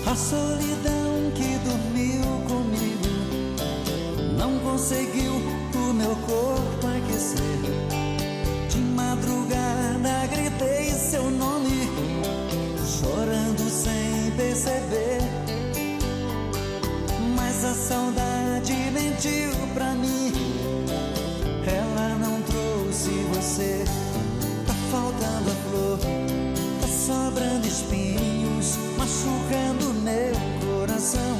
A solidão que dormiu comigo não conseguiu o meu corpo aquecer. De madrugada gritei seu nome, chorando sem perceber. Mas a saudade mentiu pra mim, ela não trouxe você. Tá faltando a flor, tá sobrando espinhos, machucando meu coração.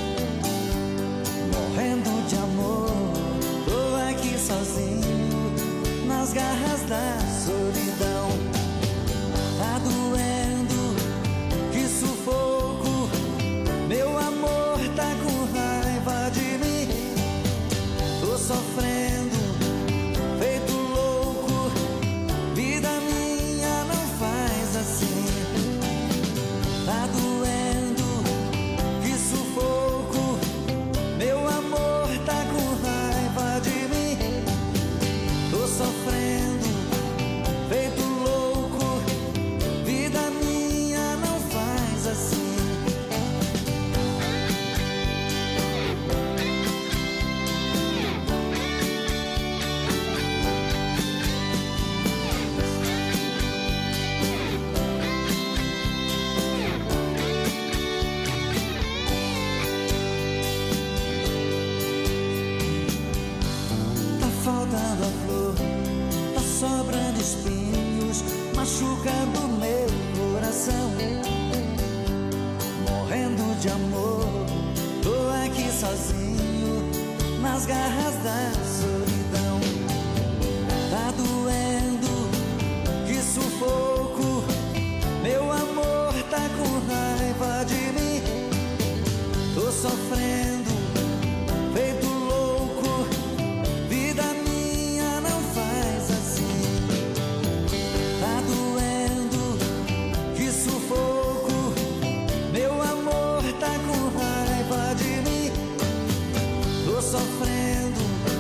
Morrendo de amor, tô aqui sozinho, nas garras da solidão. Tá doendo, que sufoco, meu amor tá com raiva de mim. Tô sofrendo, feito louco, vida minha não faz assim. Tá doendo, que sufoco, meu amor tá com raiva de mim. Tô sofrendo, feito louco, vida minha não faz assim. Faltando a flor, tá sobrando espinhos, machucando meu coração. Morrendo de amor, tô aqui sozinho, nas garras da solidão. Tá doendo, que sufoco, meu amor tá com raiva de mim. Tô sofrendo, feito louco, vida minha não faz assim. Tá doendo, que sufoco, meu amor tá com raiva de mim. Tô sofrendo,